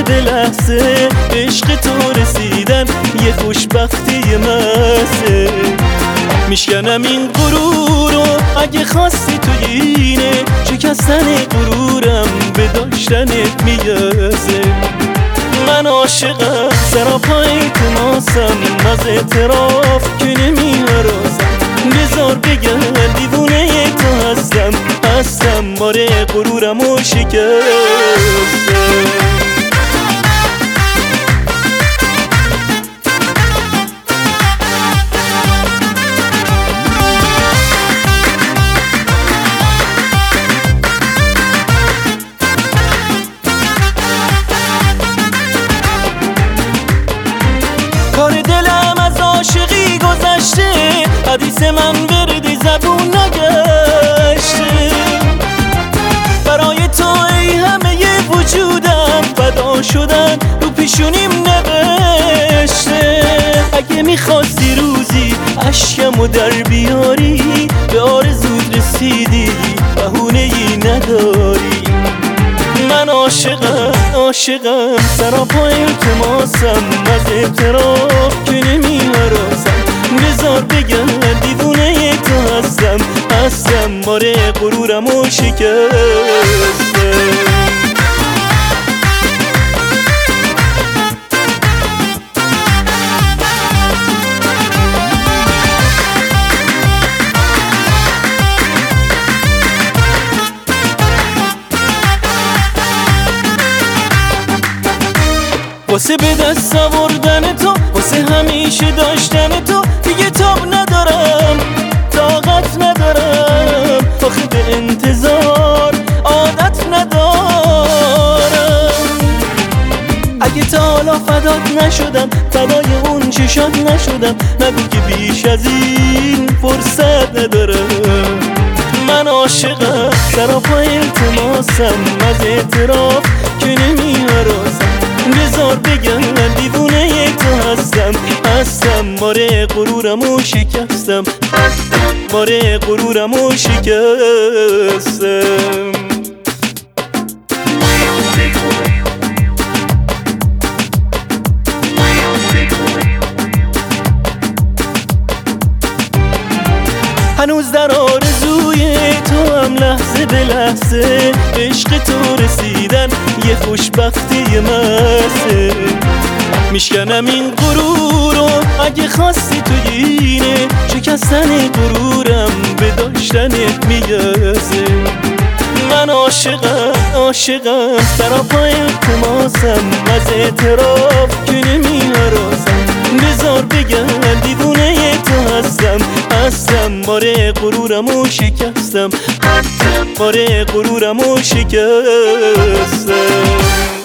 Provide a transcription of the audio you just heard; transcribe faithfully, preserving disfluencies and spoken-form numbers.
به لحظه عشق تو رسیدن یه خوشبختی محضه. میشکنم این غرورو اگه خواستی تو اینه، شکستن غرورم به داشتنت میارزه. من عاشقم سراپای تماسم، از اعتراف که نمیارزم. بذار بگم دیوونه تو هستم، هستم باره غرورمو شکستم. کار دلم از عاشقی گذشته، حدیث من وردی زبون نگشته. برای تو ای همه ی وجودم فدا شدن رو پیشونیم نوشته. اگه میخواستی روزی اشکمو در بیاری، به آرزوت رسیدی بهونه ای نداری. من عاشقم عاشقم سراپای التماسم، از اعتراف که نمیارزم. بذار بگم دیوونه تو هستم، هستم باره غرورمو شکستم. واسه به دست آوردن تو، واسه همیشه داشتن تو دیگه تاب ندارم، طاقت ندارم. آخه به انتظار عادت ندارم. اگه تا حالا فدات نشدم، فدای اون چشات نشدم، نگو که بیش از این فرصت ندارم. من عاشقم سراپای التماسم، از اعتراف که نمیارزم. بذار بگم دیوونه تو هستم، هستم باره غرورمو شکستم، باره غرورمو شکستم. هنوز در آرزوی تو هم لحظه به لحظه عشق تو رسیدن یه خوشبختی محضه. میشکنم این غرورو اگه خواستی تو اینه، شکستن غرورم به داشتنت میارزه. من عاشقم عاشقم سراپای التماسم، از اعتراف که نمیارزم. بذار بگم دیوونه تو هستم، هستم باره غرورمو شکستم، باره غرورمو شکستم.